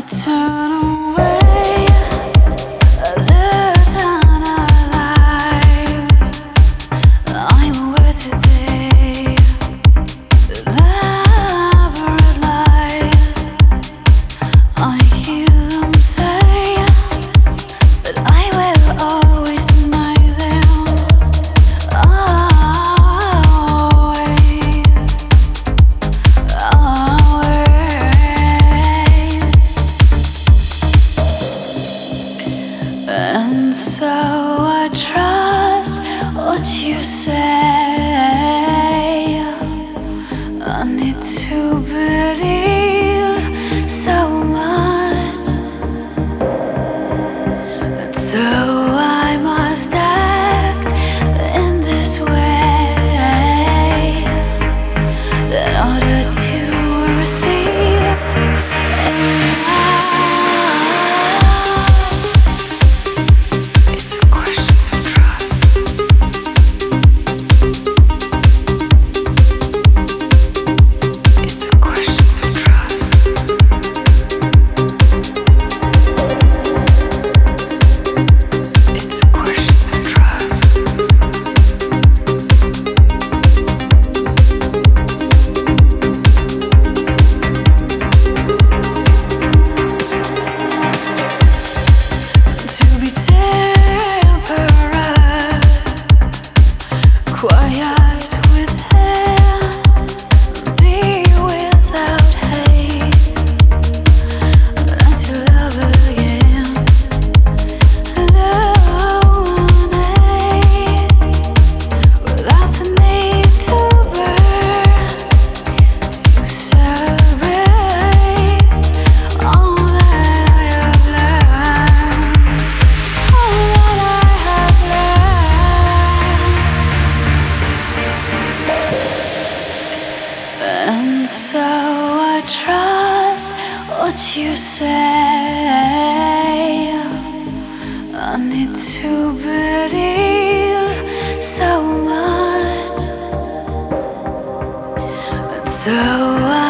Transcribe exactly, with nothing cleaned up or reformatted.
turn away the time alive. I'm aware today elaborate lies. I hear them say that I will always deny them. Always, always. And so I trust what you say. I need to believe so much, and so I must act in this way in order to receive and it's a question of trust. It's a question of trust. It's a question of trust. To be temperate, quiet with hair, be without hate, and to love again, illuminate, without the need to burn, to celebrate all that I have learned, all that I have learned. And so I trust what you say. I need to believe so much, and so I